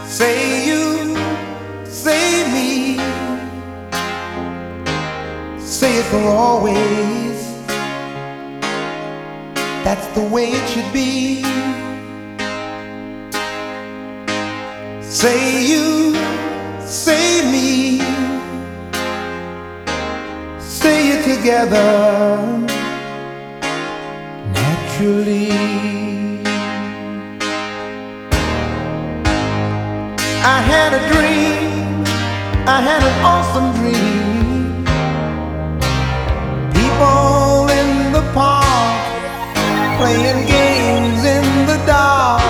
Say you, say me, say it for always. That's the way it should be. Say you, say me, say it together naturally. I had a dream, I had an awesome dream. People in the park playing games in the dark,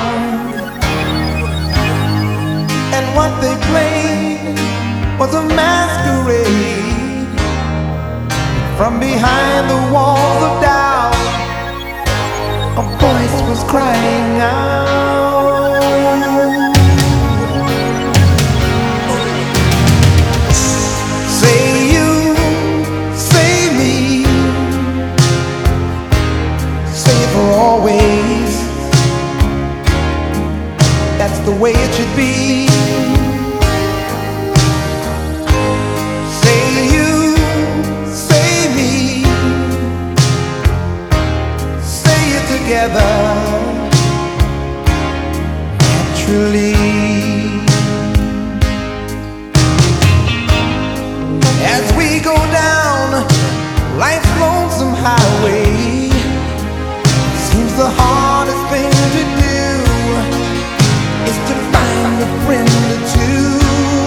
and what they played was a masquerade. From behind the walls of doubt, a voice was crying out. Say you, say me, say it for always. That's the way it should be. Say you, say me, say it together naturally. As we go down life's lonesome highway, seems the hardest thing to do is to find a friend or two.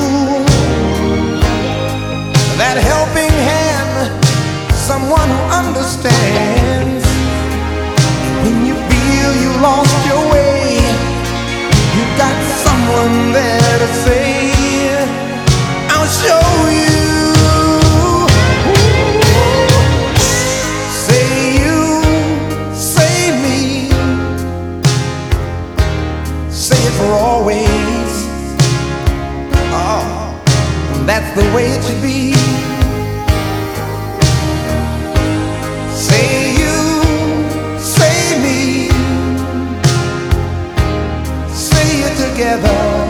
That helping hand, someone who understands. When you feel you lost your way, you got someone there to say, I'll show you. Say you, say me, say it for always. Oh, that's the way it should be. Say you, say me, say it together